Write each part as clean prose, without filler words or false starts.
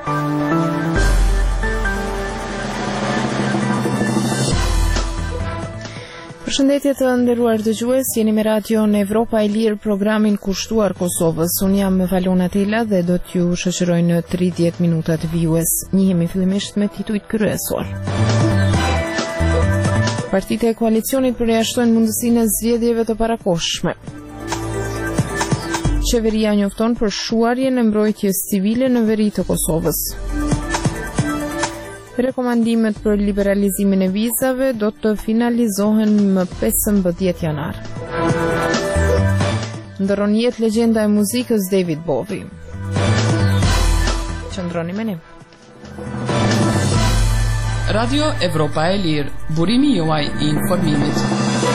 Përshëndetje të nderuar dëgjues, jeni me Radio në Evropa e Lirë, programin kushtuar Kosovës. Unë jam me Valona Tela dhe do t'ju shoqëroj në 30 minutat vijues. Njihemi fillimisht me titujt kryesor. Partitë e koalicionit përjashtojnë mundësinë e zgjedhjeve të parakohshme. Qeveria njofton për shuarjen e mbrojtjes civile në veri të Kosovës. Rekomandimet për liberalizimin e vizave do të finalizohen më 15 janar. Ndërron jetë legjenda e muzikës David Bowie. Qëndroni me ne. Radio Evropa e Lirë, burimi juaj I informimit.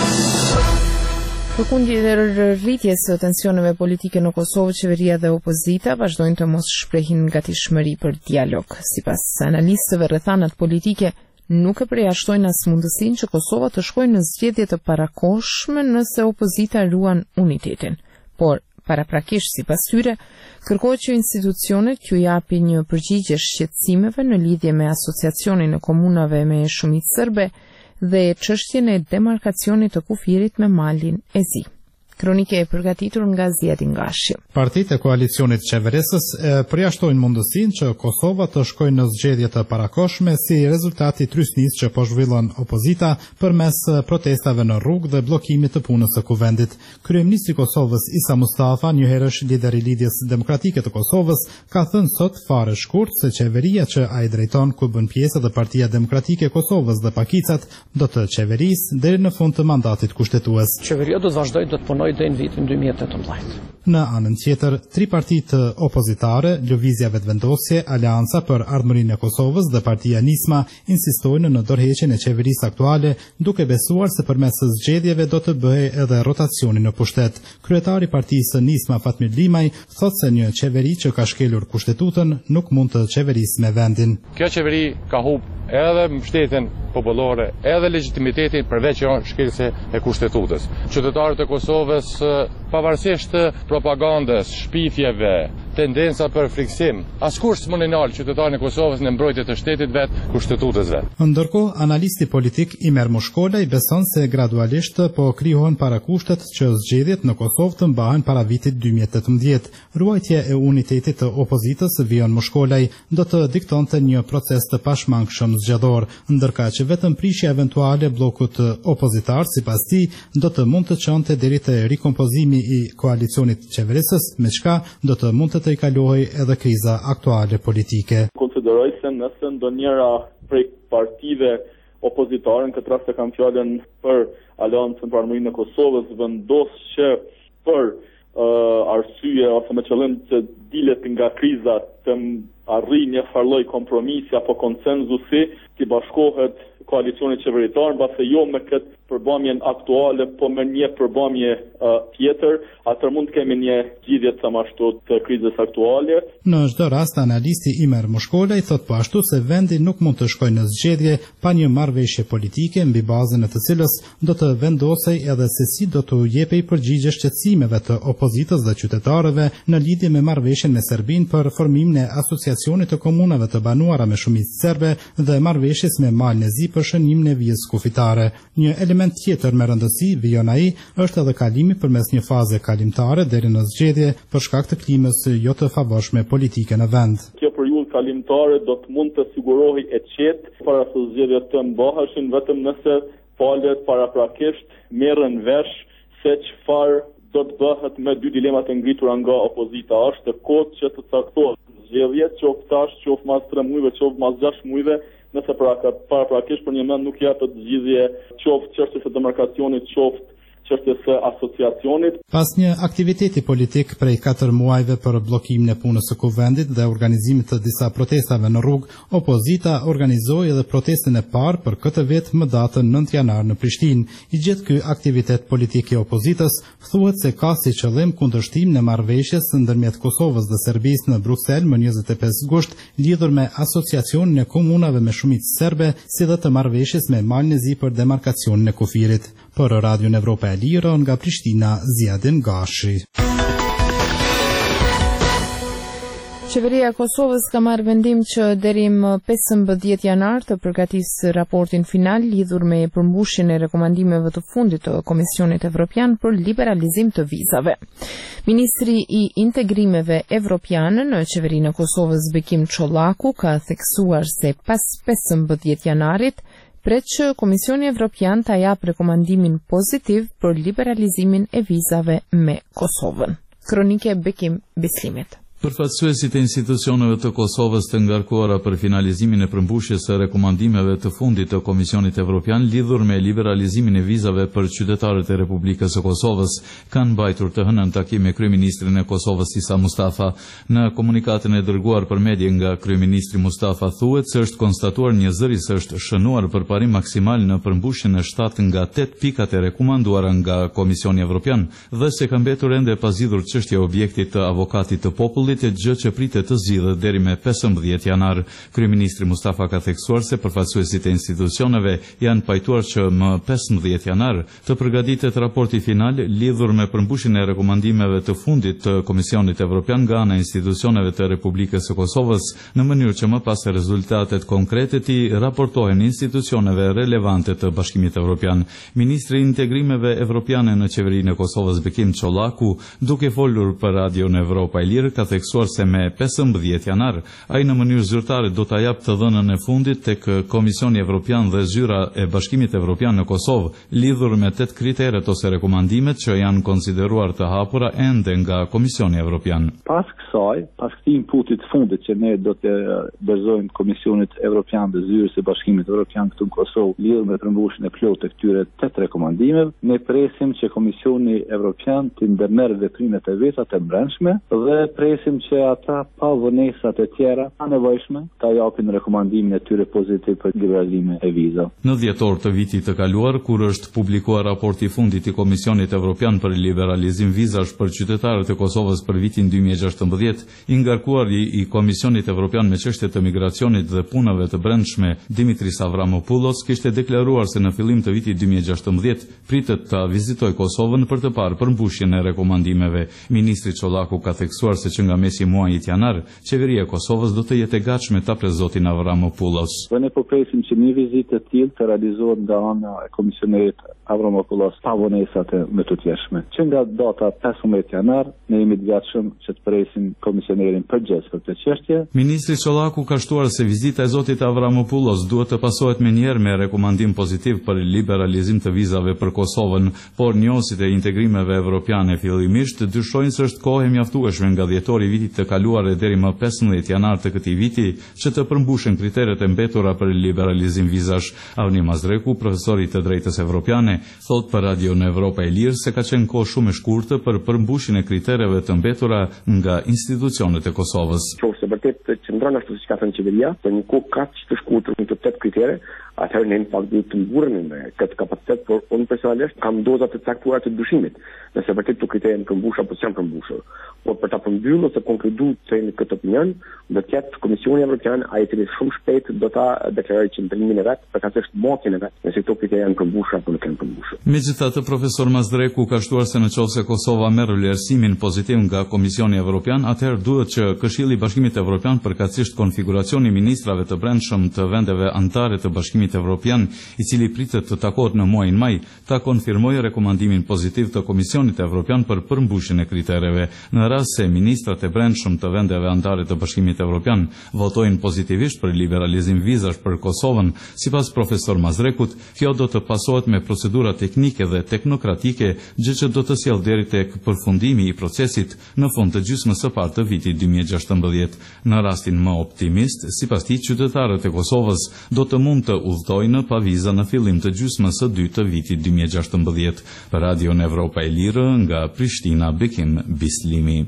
Përkundër rritjes së tensioneve politike në Kosovë, qeveria dhe opozita vazhdojnë të mos shprehin gatishmëri për dialog. Sipas analistëve, rrethanat politike nuk e përjashtojnë as mundësinë që Kosova të shkojë në zgjedhje të parakohshme nëse opozita ruan unitetin. Por paraprakisht sipas tyre, kërkohet që institucionet t'ju japin një përgjigje shqetësimeve në lidhje me asociacionin e komunave me shumicë serbe dhe çështjen e demarkacionit të kufirit me malin e Zi. Kronike e përgatitur nga Ziadin Gashi. Partitë e koalicionit qeverisës përjashtojnë mundësinë që Kosova të shkojë në zgjedhje të parakohshme si rezultati I trysnisë që po zhvillon opozita përmes protestave në rrugë dhe bllokimit të punës së kuvendit. Kryeministri I Kosovës Isa Mustafa, njëherësh lider I Lidhjes Demokratike të Kosovës, ka thënë sot fare shkurt se qeveria që ai drejton, ku bën pjesë edhe Partia Demokratike e Kosovës dhe Pakicat, do të qeverisë deri në fund të mandatit kushtetues. Qeveria do të vazhdojë të punojë deri në vitin 2018. Në anën tjetër, 3 partitë opozitare, Lëvizja Vetëvendosje, Aleanca për Ardhmërinë e Kosovës dhe Partia Nisma insistojnë në dorëheqjen e qeverisë aktuale, duke besuar se përmes zgjedhjeve do të bëhej edhe rotacioni në pushtet. Kryetari I Partisë Nisma Fatmir Limaj thotë se një qeveri që ka shkelur kushtetutën nuk mund të qeverisë me vendin. Kjo qeveri ka humbë edhe mbështetjen popullore, edhe legitimitetin përveç shkeljes e kushtetutës. Qytetarët e Kosovës, pavarësisht propagandës, shpifjeve, tendenca për friksim, askush s'mund të ndalë qytetarin e Kosovës në mbrojtje të shtetit vet, kushtetutës vet. Ndërkohë, analisti politik Imer Mushkolaj beson se gradualisht po krijohen parakushtet që zgjedhjet në Kosovë të mbahen para vitit 2018. Ruajtja e unitetit të opozitës, Vion Mushkolaj, do të diktonte një proces të pashmangshëm zgjedhor, ndërka që vetëm prishja eventuale bllokut opozitar, sipas tij, do të mund të çonte deri te rikompozimi I koalicionit qeverisës, me çka do të mund të I kalohej edhe kriza aktuale politike. Konsideroj se nëse ndonjëra prej partive opozitare, në këtë rast e kam fjalën për Aleancën për Ardhmërinë e Kosovës, vendos që për arsye ose me qëllim të dilet nga kriza të arrijë një farlloj kompromisi apo konsenzusi, të bashkohet koalicioni qeveritar, mbase jo me këtë përbamjen aktuale, po me një përbamje tjetër, atër mund të kemi një zgjidhje të ashtu të krizës aktuale. Në çdo rast, analisti Imer Mushkolaj thot po ashtu se vendi nuk mund të shkojë në zgjedhje pa një marrëveshje politike mbi bazën e të cilës do të vendosej edhe se si do të jepej përgjigje shqetësimeve të opozitës dhe qytetarëve në lidhje me marrëveshjen me Serbinë për formimin e asociacionit të komunave të banuara me shumicë serbe dhe marrëveshjes me malin e Zi për shënimin e vijës kufitare. Një element tjetër me rëndësi, vijon ai, është edhe kalimi përmes një faze kalimtare deri në zgjedhje për shkak të klimës jo të favorshme politike në vend. Kjo periudhë kalimtare do të mund të sigurohej e qetë para se zgjedhjet të mbaheshin, vetëm nëse palët paraprakisht merren vesh se çfarë do të bëhet me dy dilemat e ngritura nga opozita. Është kohë që të caktohet zgjedhjet, qoftë tash, qoftë mas 3 muajve, qoftë mas 6 muajve, nëse paraprakisht për një mend nuk japet zgjidhje qoftë çështjes së demarkacionit, qoftë çështjes së asociacionit. Pas një aktiviteti politik prej 4 muajve për bllokimin e punës së kuvendit dhe organizimit të disa protestave në rrugë, opozita organizoi edhe protestën e parë për këtë vit më datën 9 janar në Prishtinë. I gjithë ky aktivitet politik I opozitës thuhet se ka si qëllim kundërshtim në marrëveshjes ndërmjet Kosovës dhe Serbisë në Bruksel më 25 gusht, lidhur me asociacionin e komunave me shumicë serbe, si dhe të marrëveshjes me malin e Zi për demarkacionin e kufirit. Për Radio Evropa e Lirë nga Prishtina, Ziadin Gashi. Qeveria e Kosovës ka marrë vendim që deri më 15 janar të përgatisë raportin final lidhur me përmbushjen e rekomandimeve të fundit të Komisionit Evropian për liberalizim të vizave. Ministri i Integrimeve Evropiane në qeverinë e Kosovës Bekim Çollaku ka theksuar se pas 15 janarit pret që Komisioni Evropian ta japë rekomandimin pozitiv për liberalizimin e vizave me Kosovën. Kronike Bekim Bislimit. Përfaqësuesit e institucioneve të Kosovës të ngarkuara për finalizimin e përmbushjes së rekomandimeve të fundit të Komisionit Evropian lidhur me liberalizimin e vizave për qytetarët e Republikës së Kosovës kanë mbajtur të hënën takim me kryeministrin e Kosovës Isa Mustafa. Në komunikatën e dërguar për media nga kryeministri Mustafa thuhet se është konstatuar një zëri se është shënuar përparim maksimal në përmbushjen e 7 nga 8 pikat e rekomanduara nga Komisioni Evropian dhe se ka mbetur ende pazgjidhur çështja e objektit të avokatit të popullit, e gjë që pritet të zgjidhet deri me 15 janar. Kryeministri Mustafa ka theksuar se përfaqësuesit e institucioneve janë pajtuar që më 15 janar të përgatitet raporti final lidhur me përmbushjen e rekomandimeve të fundit të Komisionit Evropian nga ana e institucioneve të Republikës së Kosovës, në mënyrë që më pas rezultatet konkrete të raportohen institucioneve relevante të Bashkimit Evropian. Ministri i Integrimeve Evropiane në qeverinë e Kosovës Bekim Çollaku, duke folur për Radio në Evropa e Lirë, ka theksuar se me 15 janar ai në mënyrë zyrtare do ta japë të dhënën e fundit tek Komisioni Evropian dhe zyra e Bashkimit Evropian në Kosovë lidhur me 8 kriteret ose rekomandimet që janë konsideruar të hapura ende nga Komisioni Evropian. Pas këtij inputit fundit që ne do të dorëzojmë Komisionit Evropian dhe zyrës së Bashkimit Evropian këtu në Kosovë lidhur me përmbushjen e plotë të këtyre 8 rekomandimeve, ne presim që Komisioni Evropian të ndërmerrë veprimet e veta të brendshme dhe presim që ata pa vonesat e tjera pa nevojshme ta japin rekomandimin e tyre pozitiv për liberalizimin e vizave. Në dhjetor të vitit të kaluar, kur është publikuar raporti i fundit i Komisionit Evropian për liberalizim vizash për qytetarët e Kosovës për vitin 2016, i ngarkuar i Komisionit Evropian me çështjet të migracionit dhe punave të brendshme, Dimitris Avramopoulos kishte deklaruar se në fillim të vitit 2016 pritet ta vizitojë Kosovën për të parë përmbushjen e rekomandimeve. Ministri Çollaku ka theksuar se që nga mesi muajit janar, qeveria e Kosovës do të jetë e gatshme ta pres zotin Avramopoulos. Ne po presim që një vizitë e tillë të realizohet nga ana e komisionerit Avramopoulos pa vonesat më të tjeshme. Që nga data 15 janar, ne jemi të gatshëm që të presim komisionerin përgjithës për këtë çështje. Ministri Çollaku ka shtuar se vizita e zotit Avramopoulos duhet të pasohet menjëherë me rekomandim pozitiv për liberalizim të vizave për Kosovën, por njohësit e integrimeve evropiane fillimisht dyshojnë se është kohë e mjaftueshme nga dhjetori i vitit të kaluar e deri më 15 janar të këtij viti që të përmbushen kriteret e mbetura për liberalizim vizash. Avni Mazreku, profesor i të drejtës evropiane, thot për Radio në Evropa e Lirë se ka qenë kohë shumë e shkurtër për përmbushjen e kritereve të mbetura nga institucionet e Kosovës. Nëse vërtet qëndron ashtu siç ka thënë qeveria, për një kohë kaq të shkurtër me të 8 kritere, atëherë ne në fakt duhet të mburremi me këtë kapacitet, por unë personalisht kam doza të caktuara të dyshimit, nëse vërtet këto kritere janë përmbushur apo s'janë përmbushur. Por për ta përmbyllur ose konkluduar se në këtë opinion, do të jetë Komisioni Evropian ai i cili shumë shpejt do ta deklarojë qëndrimin e vet, përkatësisht motën e vet, nëse këto kritere janë përmbushur apo nuk janë përmbushur. Megjithatë, profesor Mazdreku ka shtuar se nëse Kosova merr vlerësimin pozitiv nga Komisioni Evropian, atëherë duhet që Këshilli i Bashkimit Evropian, përkatësisht konfiguracioni ministrave të brendshëm të vendeve anëtare të Bashkimit Evropian, i cili pritet të takohet në muajin maj, ta konfirmojë rekomandimin pozitiv të Komisionit Evropian për përmbushjen e kritereve. Në rast se ministrat e brendshëm të vendeve anëtare të Bashkimit Evropian votojnë pozitivisht për liberalizim vizash për Kosovën, sipas profesor Mazrekut, kjo do të pasohet me procedura teknike dhe teknokratike, gjë që do të sjellë deri tek përfundimi i procesit në fund të gjysmës së parë të vitit 2016. Në rastin më optimist, sipas tij, qytetarët e Kosovës do të mund të udhtojnë pa viza në fillim të gjysmës së dytë të vitit 2016. Për Radio në Evropa e Lirë, nga Prishtina, Bekim Bislimi.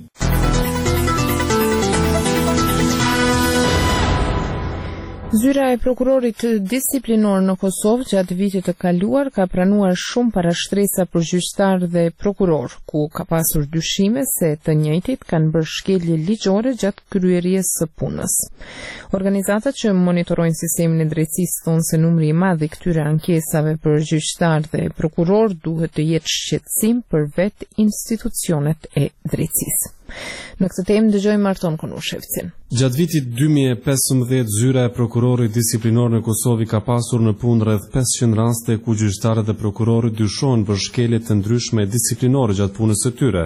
Zyra e prokurorit disiplinor në Kosovë gjatë vitit të kaluar ka pranuar shumë parashtresa për gjyqtar dhe prokuror, ku ka pasur dyshime se të njëjtit kanë bërë shkelje ligjore gjatë kryerjes së punës. Organizatat që monitorojnë sistemin e drejtësisë thonë se numri i madh i këtyre ankesave për gjyqtar dhe prokuror duhet të jetë shqetësim për vetë institucionet e drejtësisë. Në këtë temë dëgjojmë Arton Konushevcin. Gjatë vitit 2015, zyra e prokurorit disiplinor në Kosovë ka pasur në punë rreth 500 raste ku gjyqtarët dhe prokurorit dyshohen për shkelje të ndryshme disiplinore gjatë punës së tyre.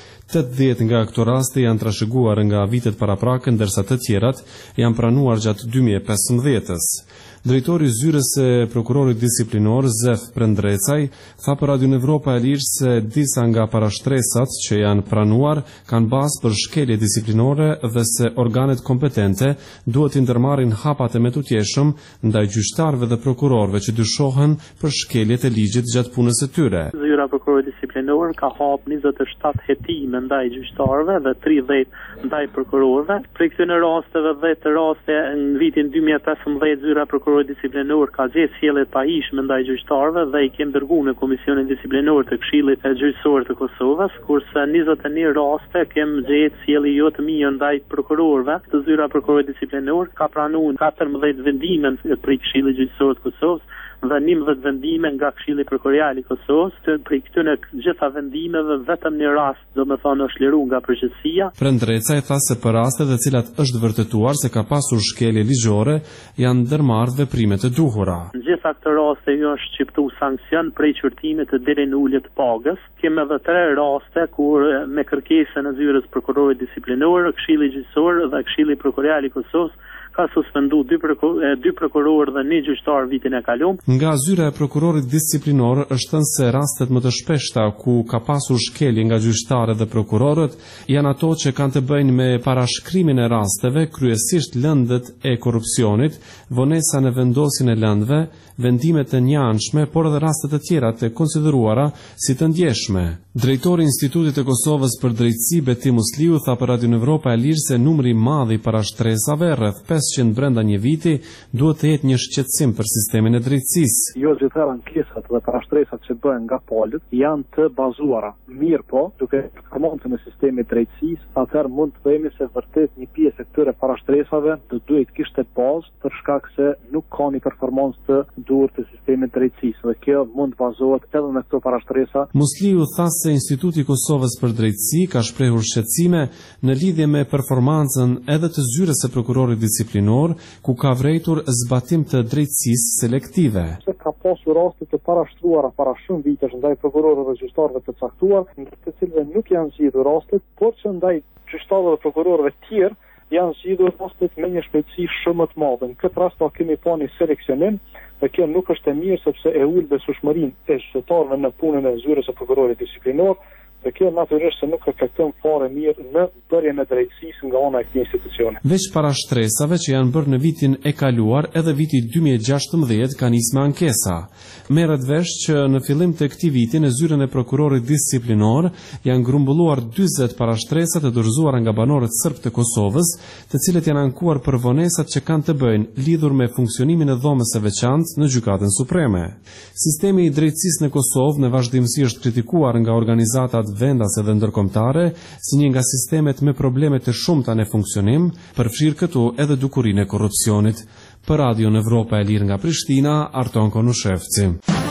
80 nga këto raste janë trashëguar nga vitet paraprake, ndërsa të tjerat janë pranuar gjatë 2015-s. Drejtori i zyrës së prokurorit disiplinor Zef Prendrecaj tha për Radio Evropa e Lirë se disa nga parashtresat që janë pranuar kanë bazë për shkelje disiplinore dhe se organet kompetente duhet të ndërmarrin hapat e metutjeshëm ndaj gjyqtarëve dhe prokurorëve që dyshohen për shkeljet e ligjit gjatë punës së tyre. Zyra e prokurorit disiplinor ka hap 27 hetime ndaj gjyqtarëve dhe 30 ndaj prokurorëve. Për këtyre rasteve 10 raste në vitin 2015 zyra e prokurorit disiplinor ka gjetë sjellje të pahishme ndaj gjyqtarëve dhe i kemi dërguar në Komisionin Disiplinor të Këshillit Gjyqësor të Kosovës, kurse 21 raste kemi gjetë sjellje jo të mirë ndaj prokurorëve. Zyra e prokurorit disiplinor ka pranuar 14 vendime për Këshillin Gjyqësor të Kosovës dhe 11 vendime nga Këshilli Prokurorial i Kosovës. Për këtyre gjitha vendimeve vetëm një rast, domethënë, është liruar nga përgjegjësia. Prendrecaj tha se për rastet të cilat është vërtetuar se ka pasur shkelje ligjore, janë ndërmarrë veprimet e duhura. Në gjitha këto raste është shqiptuar sankcion prej qërtimit deri në ulje të pagës. Kemi edhe 3 raste kur me kërkesën e zyrës prokurorit disiplinor, Këshilli Gjyqësor dhe Këshilli Prokurorial i Kosovës ka suspendu 2 prokurorë dhe 1 gjyqtar vitin e kaluar. Nga zyra e prokurorit disiplinor është thënë se rastet më të shpeshta ku ka pasur shkelje nga gjyqtarët dhe prokurorët janë ato që kanë të bëjnë me parashkrimin e rasteve, kryesisht lëndët e korrupsionit, vonesa në vendosjen e lëndëve, vendimet të njanshme, por edhe rastet të tjera të konsideruara si të ndjeshme. Drejtori i Institutit të Kosovës për Drejtësi Beti Musliu tha për Radio Evropa e Lirë se numri i madh i parashtresave, rreth 500 brenda një viti, duhet të jetë një shqetësim për sistemin e drejtësisë. Jo gjithë ankesat dhe parashtresat që bëhen nga palët janë të bazuara. Mirë po, duke performancën e sistemit drejtësisë, atëherë mund të themi se vërtet një pjesë e këtyre parashtresave do duhet kishte bazë për shkak se nuk ka një performancë të duhur të sistemit drejtësisë dhe kjo mund bazohet edhe në këto parashtresa. Musliu tha se Instituti i Kosovës për Drejtësi ka shprehur shqetësime në lidhje me performancën edhe të zyrës së prokurorit disiplinor, ku ka vërejtur zbatim të drejtësisë selektive. Se ka pasur raste të parashtruara para shumë vitesh ndaj prokurorëve dhe gjyqtarëve të caktuar, ndër të cilëve nuk janë zgjidhur rastet, por që ndaj gjyqtarëve dhe prokurorëve të tjerë janë zgjidhur rastet me një shpejtësi shumë të madhe. Në këtë rast kemi pa një seleksionim, dhe kjo nuk është e mirë sepse e ul besueshmërinë e gjyqtarëve në punën e zyrës së prokurorit disiplinor, dhe kjo natyrisht se nuk reflekton fare mirë në bërjen e drejtësisë nga ana e këtij institucioni. Veç parashtresave që janë bërë në vitin e kaluar, edhe viti 2016 ka nisë me ankesa. Merret vesh që në fillim të këtij viti në zyrën e prokurorit disiplinor janë grumbulluar 40 parashtresa të dorëzuara nga banorët serb të Kosovës, të cilët janë ankuar për vonesat që kanë të bëjnë lidhur me funksionimin e dhomës së veçantë në Gjykatën Supreme. Sistemi i drejtësisë në Kosovë në vazhdimsi është kritikuar nga organizatat vendase dhe ndërkombëtare si një nga sistemet me probleme të shumta në funksionim, përfshirë këtu edhe dukurinë e korrupsionit. Për Radio Evropa e Lirë nga Prishtina, Arton Konushevci.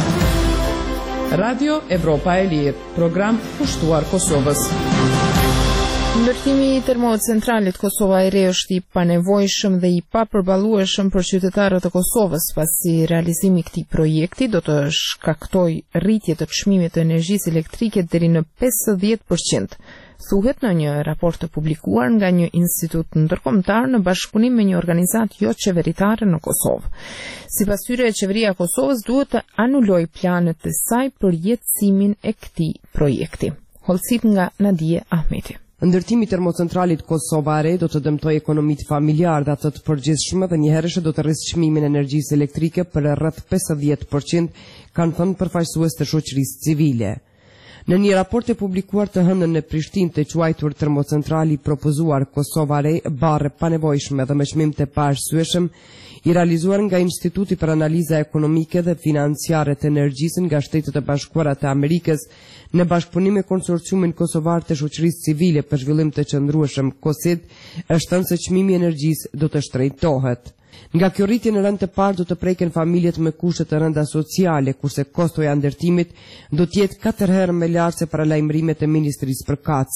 Radio Evropa e Lirë, program pushtuar Kosovës. Ndërtimi i termocentralit Kosova e Re është i panevojshëm dhe i papërballueshëm për qytetarët e Kosovës, pasi realizimi i këtij projekti do të shkaktojë rritje të çmimit të energjisë elektrike deri në 50%. Thuhet në një raport të publikuar nga një institut ndërkombëtar në bashkëpunim me një organizatë jo qeveritare në Kosovë. Sipas tyre, qeveria e Kosovës duhet të anulojë planet e saj për jetësimin e këtij projekti. Holcit nga Nadije Ahmeti. Ndërtimi i termocentralit Kosova e Re do të dëmtojë ekonomitë familjare dhe ato të përgjithshme dhe njëherëshe do të rrisë çmimin e energjisë elektrike për rreth 50%, kanë thënë përfaqësues të shoqërisë civile. Në një raport e publikuar të hënën në Prishtinë të quajtur termocentrali propozuar Kosova e Re barre panevojshme dhe me çmim të paarsyeshëm, i realizuar nga Instituti për Analiza Ekonomike dhe Financiare të Energjisë nga Shtetet e Bashkuara të Amerikës në bashkëpunim me konsorciumin kosovar të shoqërisë civile për zhvillim të qëndrueshëm COSID, është thënë se çmimi i energjisë do të shtrejtohet. Nga kjo rritje në rënd të parë do të preken familjet me kushte të rënda sociale, kurse kostoja ndërtimit do të jetë 4 herë më lartë se paralajmërimet e Ministrisë përkatëse.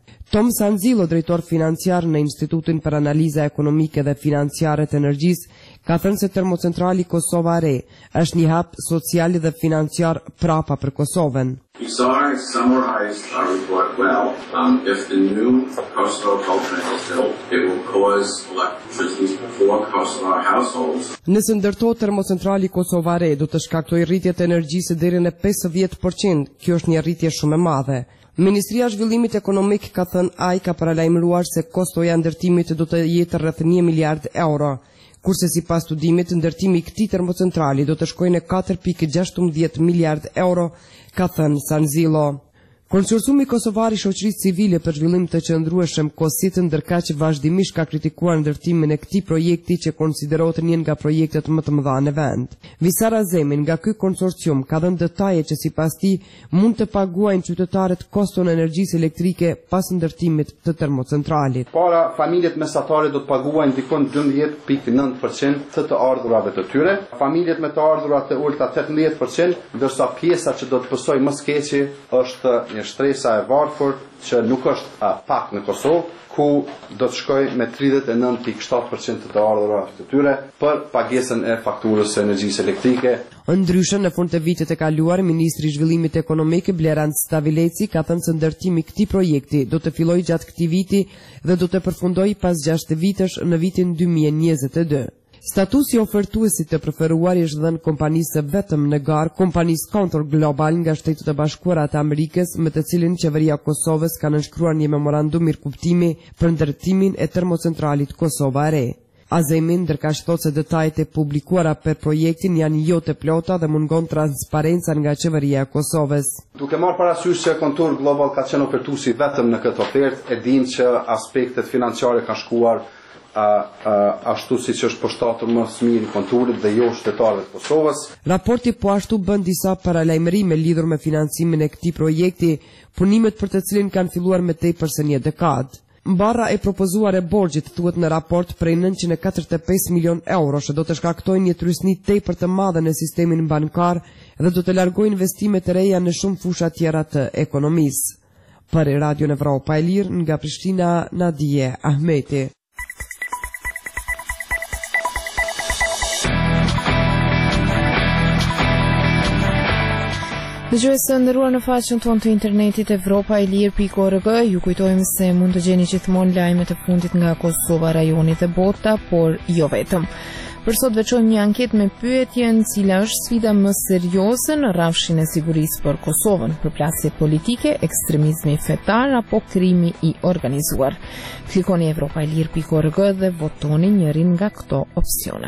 Tom Sanzillo, drejtor financiar në Institutin për Analiza Ekonomike dhe Financiare të Energjisë, ka thënë se termocentrali Kosova Re është një hap social dhe financiar prapa për Kosovën. Isar summarized our report well. If the new Kosovo coal plant is built, it will cause electricity for Kosovo households. Nëse ndërtohet termocentrali Kosova Re, do të shkaktojë rritje të energjisë deri në 50%. Kjo është një rritje shumë e madhe. Ministria e Zhvillimit Ekonomik ka thënë ai ka paralajmëruar se kostoja e ndërtimit do të jetë rreth 1 miliard euro, kurse sipas studimit ndërtimi i këtij termocentrali do të shkojë në 4.16 miliard euro, ka thënë Sanzillo. Konsorciumi kosovar i shoqërisë civile për zhvillim të qëndrueshëm KOSIT ndërkaq vazhdimisht ka kritikuar ndërtimin e këtij projekti që konsiderohet një nga projektet më të mëdha në vend. Visar Azemi nga ky konsorcium ka dhënë detaje që sipas tij mund të paguajnë qytetarët koston e energjisë elektrike pas ndërtimit të termocentralit. Para familjet mesatare do të paguajnë dikon 12.9% të ardhurave të tyre, familjet me të ardhura të ulta 18%, ndërsa pjesa që do të pësojë më së keqi është një shtresa e varfër që nuk është pak në Kosovë, ku do të shkoj me 39.7% të ardhurave të tyre për pagesën e fakturës së energjisë elektrike. Ndryshe, në fund të vitit të kaluar, Ministri i Zhvillimit Ekonomik Blerand Stavileci ka thënë se ndërtimi i këtij projekti do të fillojë gjatë këtij viti dhe do të përfundojë pas 6 vitesh në vitin 2022. Statusi ofertuesit të preferuar është dhënë kompanisë vetëm në garë, kompanisë Contour Global nga Shtetet e Bashkuara të Amerikës, me të cilin qeveria e Kosovës ka nënshkruar një memorandum mirëkuptimi për ndërtimin e termocentralit Kosova Re. Azemi ndërkaq thotë se detajet e publikuara për projektin janë jo të plota dhe mungon transparenca nga qeveria e Kosovës. Duke marrë parasysh që Contour Global ka qenë ofertuesi vetëm në këtë ofertë, e dinë që aspektet financiare kanë shkuar ashtu si që është përshtatur më së miri Konturit dhe jo shtetarëve të Kosovës. Raporti po ashtu bën disa paralajmërime lidhur me financimin e këtij projekti, punimet për të cilin kanë filluar më tepër se një dekadë. Mbarra e propozuar e borxhit thuhet në raport prej 945 milion euro, që do të shkaktojnë një trysni tepër të madhe në sistemin bankar dhe do të largojnë investime të reja në shumë fusha tjera të ekonomisë. Për Radio Evropa e Lirë nga Prishtina, Nadije Ahmeti. Dëgjues të nderuar, në faqen tonë të internetit evropaelir.org ju kujtojmë se mund të gjeni gjithmonë lajmet e fundit nga Kosova, rajoni dhe bota, por jo vetëm. Për sot veçojmë një anketë me pyetjen cila është sfida më serioze në rrafshin e sigurisë për Kosovën, përplasje politike, ekstremizmi fetar apo krimi i organizuar. Klikoni evropaelir.org dhe votoni njërin nga këto opsione.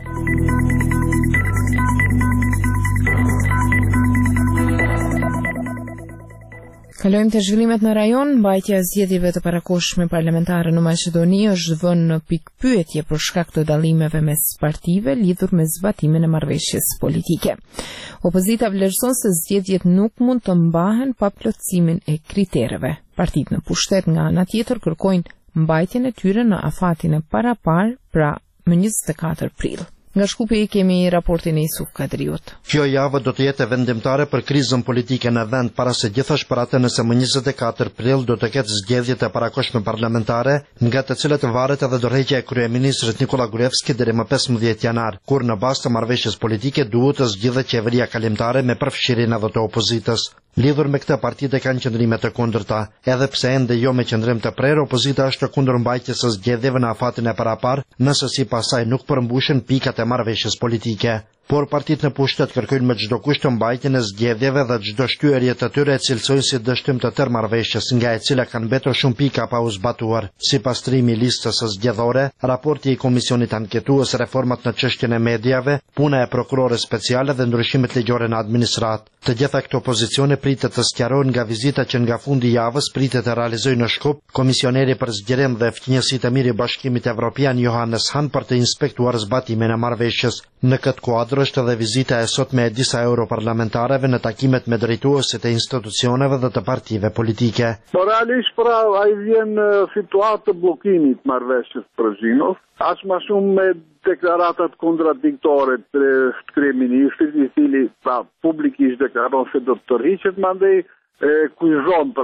Kalojmë të zhvillimet në rajon. Mbajtja e zgjedhjeve të parakohshme parlamentare në Maqedoni është vënë në pikpyetje për shkak të dallimeve mes partive lidhur me zbatimin e marrëveshjes politike. Opozita vlerëson se zgjedhjet nuk mund të mbahen pa plotësimin e kritereve. Partitë në pushtet nga ana tjetër kërkojnë mbajtjen e tyre në afatin e parapar, pra më 24 prill. Nga Shkupi kemi raportin e Isuf Kadriut. Kjo javë do të jetë vendimtare për krizën politike në vend, para se gjithashtu për atë nëse më 24 prill do të ketë zgjedhjet e parakohshme parlamentare, nga të cilat varet edhe dorëheqja e kryeministrit Nikola Gruevski deri më 15 janar, kur në bazë të marrëveshjes politike duhet të zgjidhet qeveria kalimtare me përfshirjen edhe të opozitës. Lidhur me këtë, partitë kanë qëndrime të kundërta, edhe pse ende jo me qëndrim të prerë, opozita është kundër mbajtjes së zgjedhjeve në afatin e parapar, nëse sipas saj nuk përmbushen pikat e marrëveshjes politike. Por partitë në pushtet kërkojnë me çdo kusht të mbajtjen e zgjedhjeve dhe çdo shtyerje të tyre e cilësojnë si dështim të tërë marrëveshjes, nga e cila kanë mbetur shumë pika pa u zbatuar. Sipas trimi i listës së zgjedhore, raporti i komisionit anketues, reformat në çështjen e mediave, puna e prokurores speciale dhe ndryshimet ligjore në administratë. Të gjitha këto pozicione pritet të sqarohen nga vizita që nga fundi i javës pritet të realizojë në Shkup komisioneri për zgjerim dhe fqinjësi të mirë i Bashkimit Evropian Johannes Hahn për të inspektuar zbatimin e marrëveshjes. Në këtë kuadër është edhe vizita e sotme e disa europarlamentarëve në takimet me drejtuesit e institucioneve dhe të partive politike. Realisht pra ai vjen situatë të bllokimit marrëveshjes Prishtinës, aq më shumë me deklaratat kontradiktore të kryeministrit, i cili pra publikisht deklaron se do të tërhiqet, mandej kuizon pra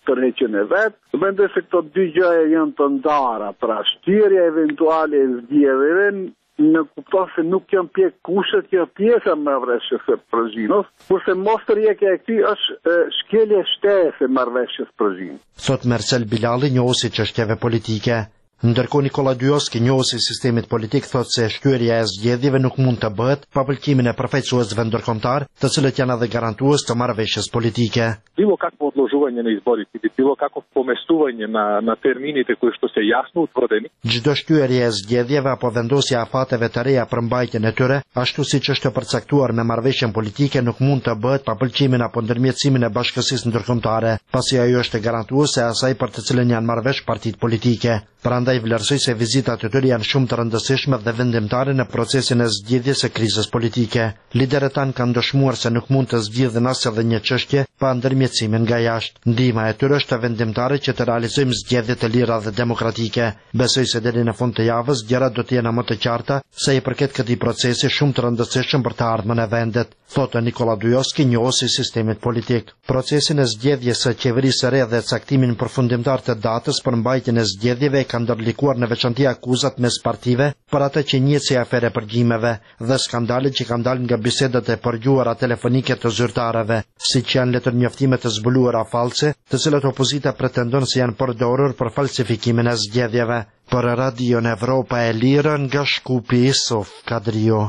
tërheqjen e vet. Mendoj se këto dy gjëra janë të ndara, pra shtirja eventuale e zgjedhjeve në kupton se nuk janë kushtet që pjesa e marrëveshjes së Prishtinës, kurse mos rrjekja e këtij është shkelje shtesë e marrëveshjes Prishtinë. Thot Marcel Bilali, njohuesi çështjeve politike. Ndërkohë Nikola Dyoski, njohuesi i sistemit politik, thot se shtyerja e zgjedhjeve nuk mund të bëhet pa pëlqimin e përfaqësuesve ndërkombëtar, të cilët janë edhe garantues të marrëveshjes politike. Bilo kakvo odloživanje na izborih, bilo kakvo pomestuvanje na terminite koji što se jasno utvrdeni. Çdo shtyerje e zgjedhjeve apo vendosja e afateve të reja për mbajtjen e tyre, ashtu siç është përcaktuar me marrëveshjen politike, nuk mund të bëhet pa pëlqimin apo ndërmjetësimin e bashkësisë ndërkombëtare, pasi ajo është garantuese e asaj për të cilën janë marrëvesh partitë politike. Prandaj vlerësoj se vizitat e tyre janë shumë të rëndësishme dhe vendimtare në procesin e zgjidhjes së krizës politike. Liderët tanë kanë dëshmuar se nuk mund të zgjidhen as edhe një çështje pa ndërmjetësimin nga jashtë. Ndihma e tyre është vendimtare që të realizojmë zgjedhje të lira dhe demokratike. Besoj se deri në fund të javës gjërat do të jenë më të qarta sa i përket këtij procesi shumë të rëndësishëm për të ardhmen e vendit, thotë Nikola Dyoski, njohuesi i sistemit politik. Procesin e zgjedhjes së qeverisë së re dhe caktimin përfundimtar të datës për mbajtjen e zgjedhjeve kanë ndërlikuar në veçanti akuzat mes partive për atë që njihet si afere përgjimeve dhe skandalet që kanë dalë nga bisedat e përgjuara telefonike të zyrtarëve, siç janë letërnjoftime të zbuluara false, të cilat opozita pretendon se janë përdorur për falsifikimin e zgjedhjeve. Për Radion Evropa e Lirë nga Shkupi, Isuf Kadrio.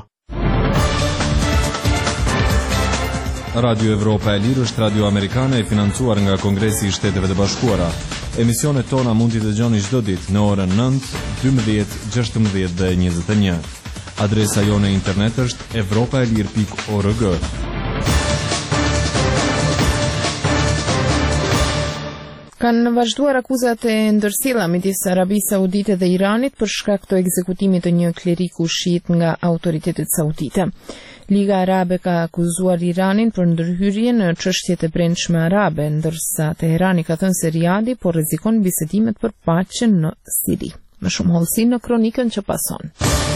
Radio Evropa e Lirë është radio amerikane e financuar nga Kongresi i Shteteve të Bashkuara. Emisionet tona mund t'i dëgjoni çdo ditë në orën 9, 12, 16 dhe 21. Adresa jone internet është europaelir.org. Kanë vazhduar akuzat e ndërsjella midis Arabisë Saudite dhe Iranit për shkak të ekzekutimit të një kleriku shiit nga autoritetet saudite. Liga Arabe ka akuzuar Iranin për ndërhyrje në çështjet e brendshme arabe, ndërsa Teherani ka thënë se Riadi po rrezikon bisedimet për paqen në Siri. Më shumë hollësi në kronikën që pason.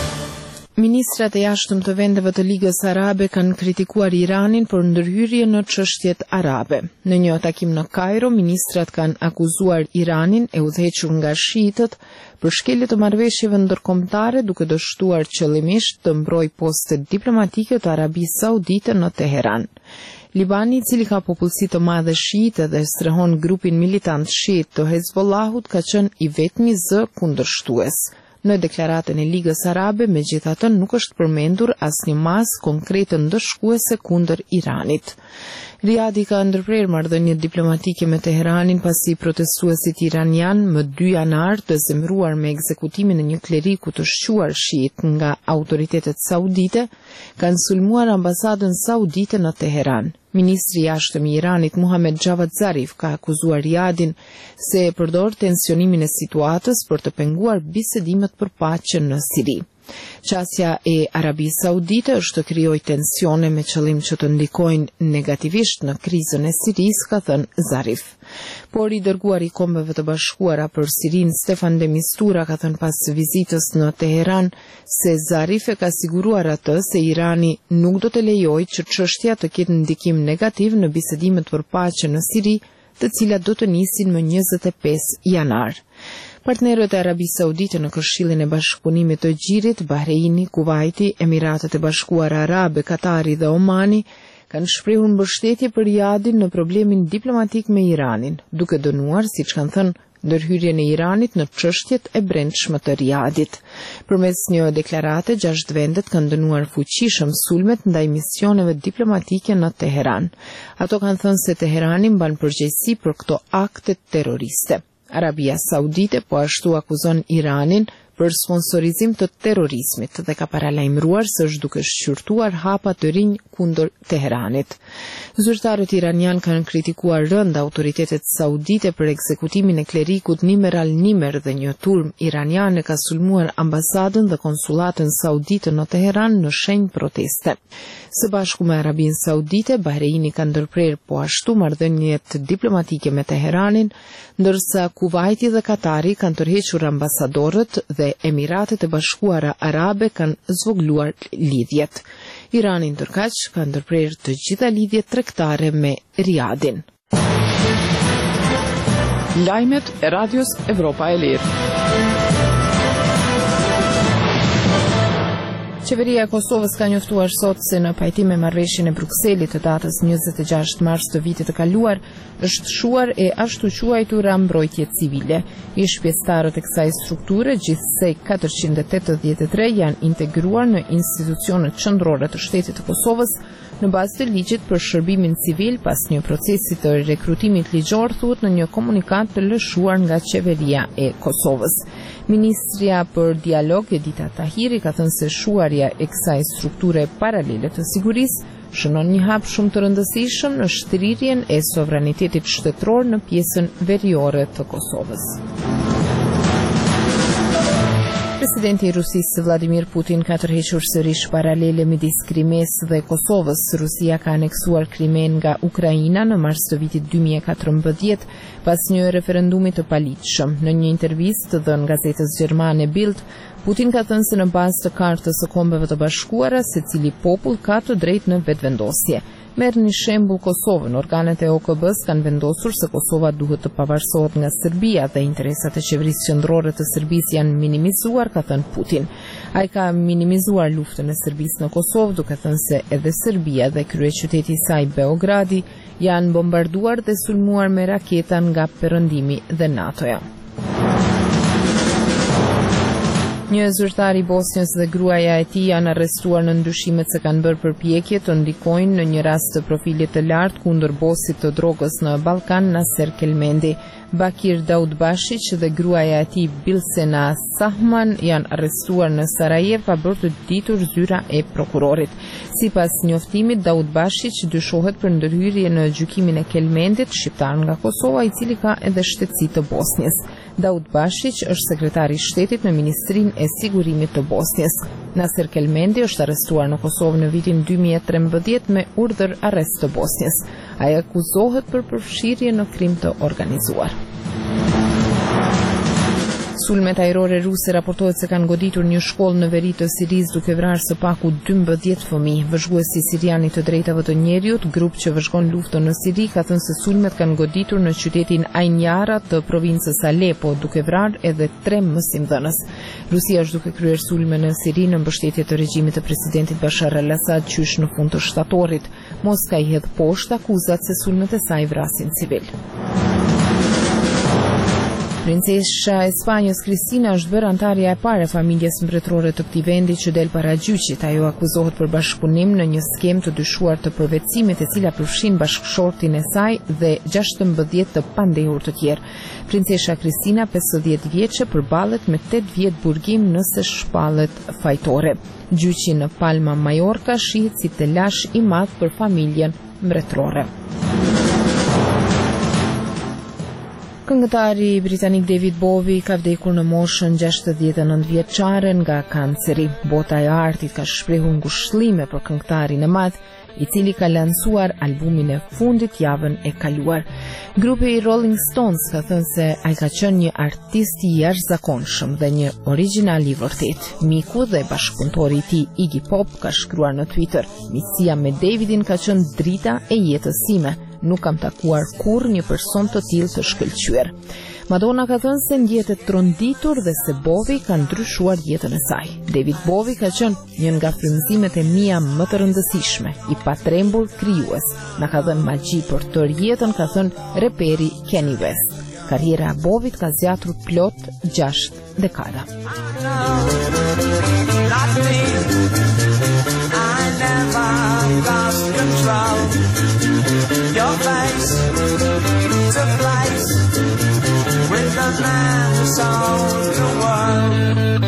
Ministrat e jashtëm të vendeve të Ligës Arabe kanë kritikuar Iranin për ndërhyrje në çështjet arabe. Në një takim në Kairo, ministrat kanë akuzuar Iranin, e udhëhequr nga shiitët, për shkelje të marrëveshjeve ndërkombëtare, duke dështuar qëllimisht të mbrojë postet diplomatike të Arabisë Saudite në Teheran. Libani, i cili ka popullsi të madhe shiite dhe strehon grupin militant shiit të Hezbollahut, ka qenë i vetmi zë kundërshtues. Në deklaratën e Ligës Arabe, megjithatë, nuk është përmendur asnjë masë konkrete ndëshkuese kundër Iranit. Riadi ka ndërprer marrëdhënie diplomatike me Teheranin pasi protestuesit iranian më 2 janar të zemëruar me ekzekutimin e një kleriku të shquar shiit nga autoritetet saudite kanë sulmuar ambasadën saudite në Teheran. Ministri i jashtëm i Iranit Muhammad Javad Zarif ka akuzuar Riadin se e përdor tensionimin e situatës për të penguar bisedimet për paqen në Siri. Qasja e Arabisë Saudite është të krijojë tensione me qëllim që të ndikojnë negativisht në krizën e Sirisë, ka thënë Zarif. Por i dërguari i Kombeve të Bashkuara për Sirinë Stefan de Mistura ka thënë pas vizitës në Teheran se Zarif e ka siguruar atë se Irani nuk do të lejojë që çështja të ketë ndikim negativ në bisedimet për paqe në Siri, të cilat do të nisin më 25 janar. Partnerët e Arabisë Saudite në Këshillin e Bashkëpunimit të Gjirit, Bahreini, Kuvaiti, Emiratet e Bashkuara Arabe, Katari dhe Omani kanë shprehur mbështetje për Riadin në problemin diplomatik me Iranin, duke dënuar, siç kanë thënë, ndërhyrjen e Iranit në çështjet e brendshme të Riadit. Përmes një deklarate, 6 vendet kanë dënuar fuqishëm sulmet ndaj misioneve diplomatike në Teheran. Ato kanë thënë se Teherani mban përgjegjësi për këto akte terroriste. Arabia Saudite po ashtu akuzon Iranin për sponsorizim të terrorizmit dhe ka paralajmëruar se është duke shqyrtuar hapa të rinj kundër Teheranit. Zyrtarët iranian kanë kritikuar rënd autoritetet saudite për ekzekutimin e klerikut Nimer al-Nimer dhe një turm iranian e ka sulmuar ambasadën dhe konsulatën saudite në Teheran në shenjë proteste. Së bashku me Arabinë Saudite, Bahreini ka ndërprer po ashtu marrëdhëniet diplomatike me Teheranin, ndërsa Kuvaiti dhe Katari kanë tërhequr ambasadorët dhe Emiratet e Bashkuara Arabe kanë zvogluar lidhjet. Irani ndërkaq ka ndërprer të gjitha lidhjet tregtare me Riadin. Lajmet e radios Evropa e Lirë. Qeveria e Kosovës ka njoftuar sot se në pajtim me marrëveshjen e Brukselit të datës 26 mars të vitit të kaluar, është shuar e ashtu quajtura mbrojtje civile. Ish pjesëtarët e kësaj strukture, gjithsej 483 janë integruar në institucionet qendrore të Shtetit të Kosovës në bazë të ligjit për shërbimin civil pas një procesi të rekrutimit ligjor, thuhet në një komunikat të lëshuar nga Qeveria e Kosovës. Ministria për Dialog Edita Tahiri ka thënë se shuarja e kësaj strukture paralele të sigurisë shënon një hap shumë të rëndësishëm në shtrirjen e sovranitetit shtetëror në pjesën veriore të Kosovës. Presidenti i Rusisë Vladimir Putin ka tërhequr sërish paralele midis Krimes dhe Kosovës. Rusia ka aneksuar Krimen nga Ukraina në mars të vitit 2014 pas një referendumi të paligjshëm. Në një intervistë dhënë gazetës gjermane Bild, Putin ka thënë se në bazë të Kartës së Kombeve të Bashkuara, secili popull ka të drejtë në vetvendosje. Merr një shembull Kosovën. Organet e OKB-s kanë vendosur se Kosova duhet të pavarësohet nga Serbia dhe interesat e qeverisë qendrore të Serbisë janë minimizuar, ka thënë Putin. Ai ka minimizuar luftën e Serbisë në Kosovë, duke thënë se edhe Serbia dhe kryeqyteti i saj Beogradi janë bombarduar dhe sulmuar me raketa nga Perëndimi dhe NATO-ja. Një zyrtar i Bosnjës dhe gruaja e tij janë arrestuar në ndyshimet se kanë bërë përpjekje të ndikojnë në një rast të profilit të lartë kundër bosit të drogës në Ballkan, Naser Kelmendi. Bakir Daudbashić dhe gruaja e tij Bilsena Sahman janë arrestuar në Sarajevo pa bërë të ditur zyra e prokurorit. Sipas njoftimit, Daudbashić dyshohet për ndërhyrje në gjykimin e Kelmendit, shqiptar nga Kosova, i cili ka edhe shtetësi të Bosnjës. Daudbashić është sekretari i shtetit në Ministrinë e Sigurimit të Bosnjës. Naser Kelmendi është arrestuar në Kosovë në vitin 2013 me urdhër arrest të Bosnjës. Ai akuzohet për përfshirje në krim të organizuar. Sulmet ajrore ruse raportohet se kanë goditur një shkollë në veri të Sirisë duke vrarë së paku 12 fëmijë. Vëzhguesi sirian i të drejtave të njerëzit, grup që vëzhgon luftën në Siri, ka thënë se sulmet kanë goditur në qytetin Ain Yara të provincës Alepo, duke vrarë edhe 3 mësimdhënës. Rusia është duke kryer sulme në Siri në mbështetje të regjimit të presidentit Bashar al-Assad qysh në fund të shtatorit. Moska i hedh poshtë akuzat se sulmet e saj vrasin civil. Princesha e Spanjës Cristina është bërë antarja e parë e familjes mbretërore të këtij vendi që del para gjyqit. Ajo akuzohet për bashkëpunim në një skemë të dyshuar të përvetësimit, e cila përfshin bashkëshortin e saj dhe 16 të pandehur të tjerë. Princesha Cristina, 50 vjeçe, përballet me 8 vjet burgim nëse shpallet fajtore. Gjyqi në Palma Mallorca shihet si telash i madh për familjen mbretërore. Këngëtari britanik David Bowie ka vdekur në moshën 69 vjeçare nga kanceri. Bota e artit ka shprehur ngushëllime për këngëtarin e madh, i cili ka lansuar albumin e fundit javën e kaluar. Grupi Rolling Stones ka thënë se ai ka qenë një artist i jashtëzakonshëm dhe një origjinal i vërtet. Miku dhe bashkëpunëtori i tij Iggy Pop ka shkruar në Twitter: "Miqësia me Davidin ka qenë drita e jetës sime. Nuk kam takuar kurrë një person të tillë të shkëlqyer." Madonna ka thënë se ndjehet tronditur dhe se Bowie ka ndryshuar jetën e saj. David Bowie ka qenë një nga frymëzimet e mia më të rëndësishme, i patrembur krijues. Na ka dhënë magji për tërë jetën, ka thënë reperi Kanye West. Karriera e Bowie ka zgjatur plot 6 dekada. Your face to face with the man who sold the world.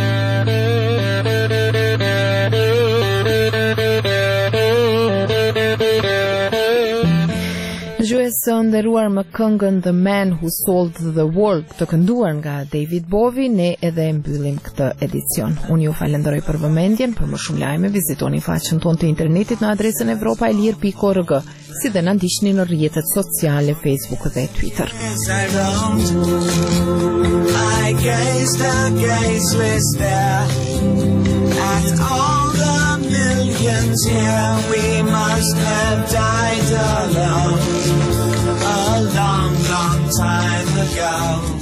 Dëgjuesë nderuar, me këngën The Man Who Sold the World të kënduar nga David Bowie, ne edhe mbyllim këtë edicion. Unë ju falenderoj për vëmendjen. Për më shumë lajme vizitoni faqen tonë të internetit në adresën evropaelir.org, si dhe na ndiqni në rrjetet sociale Facebook dhe Twitter. I gazed a gazeless there at all the millions here. We must have died alone a long, long time ago.